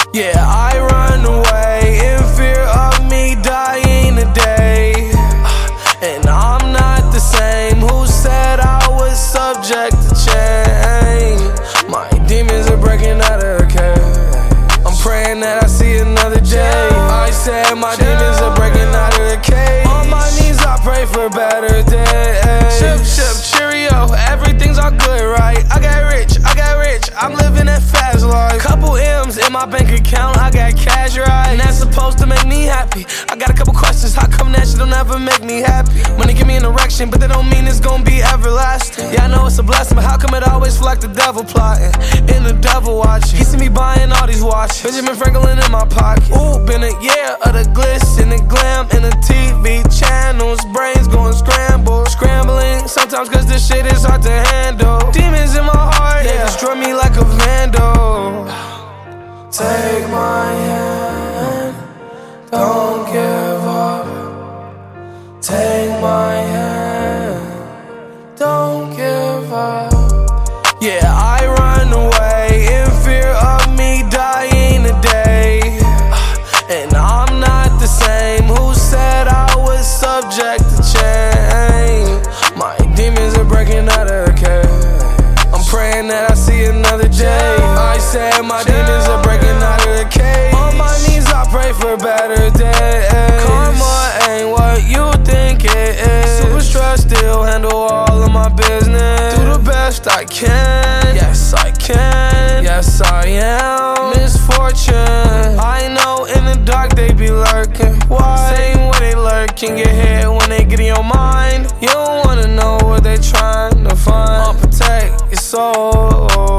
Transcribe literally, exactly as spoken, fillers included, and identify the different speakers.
Speaker 1: Yeah, I run away in fear of me dying today. And I'm not the same. Who said I was subject to change? My demons are breaking out of the cage. I'm praying that I see another day. I said my demons are breaking out of the cage. On my knees I pray for better days. Chip, chip, cheerio, everything's all good, right? I got rich, I got rich, I'm living that fast life. Couple M's in my bank account, I got cash, right? And that's supposed to make me happy. I got a couple questions, how come that shit don't ever make me happy? Money give me an erection, but that don't mean it's gonna be everlasting. Yeah, I know it's a blessing, but how come it always feel like the devil plotting and the devil watching? He see me buying all these watches, Benjamin Franklin in my pocket. Ooh, been a year of the glitz and the glam and the T V channels, brains going scramble, scrambling sometimes cause this shit is hard to handle. Demons in my heart, they destroy me like a vandal. Take my hand, don't give up. Take my hand, don't give up. Yeah, I run away in fear of me dying today. And I'm not the same. Who said I was subject to change? My demons are breaking out of the cage. I'm praying that I see another day. I said my demons are breaking out of the cage. On my knees I pray for better days. Karma ain't what you think it is. Super stressed, still handle all of my business. Do the best I can. Yes I can. Yes I am. Misfortune, I know in the dark they be lurking. Why? Same way they lurking, get hit when they get in your mind. You don't wanna know what they trying to find. I'll protect your soul.